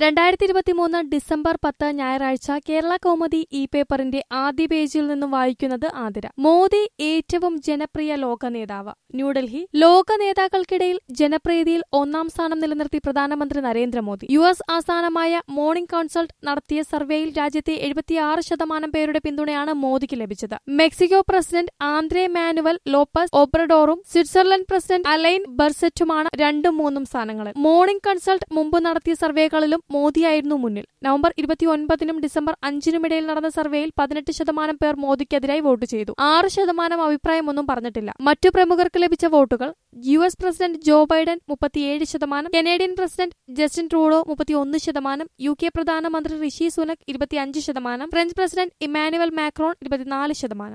2023 December 10 ഞായറാഴ്ച കേരള കൗമുദി ഈ പേപ്പറിന്റെ ആദ്യ പേജിൽ നിന്നും വായിക്കുന്നത് ആതിര. മോദി ഏറ്റവും ജനപ്രിയ ലോക നേതാവ്. ന്യൂഡൽഹി. ലോക നേതാക്കൾക്കിടയിൽ ജനപ്രീതിയിൽ ഒന്നാം സ്ഥാനം നിലനിർത്തി പ്രധാനമന്ത്രി നരേന്ദ്രമോദി. US ആസ്ഥാനമായ മോർണിംഗ് കൺസൾട്ട് നടത്തിയ സർവേയിൽ രാജ്യത്തെ 76% പേരുടെ പിന്തുണയാണ് മോദിക്ക് ലഭിച്ചത്. Mexico president Andres Manuel Lopez ഒബ്രഡോറും സ്വിറ്റ്സർലൻഡ് പ്രസിഡന്റ് അലൈൻ ബർസറ്റുമാണ് 2ഉം 3ഉം സ്ഥാനങ്ങളിൽ. മോർണിംഗ് കൺസൾട്ട് മുമ്പ് നടത്തിയ സർവേകളിലും മോദിയായിരുന്നു മുന്നിൽ. നവംബർ 29-നും ഡിസംബർ 5-നും ഇടയിൽ നടന്ന സർവേയിൽ 18% പേർ മോദിക്കെതിരായി വോട്ട് ചെയ്തു. 6% അഭിപ്രായമൊന്നും പറഞ്ഞിട്ടില്ല. മറ്റു പ്രമുഖർക്ക് ലഭിച്ച വോട്ടുകൾ: US president Joe Biden 37%, Canadian president Justin Trudeau 31%, UK പ്രധാനമന്ത്രി Rishi Sunak 25%, French president Emmanuel Macron 24%.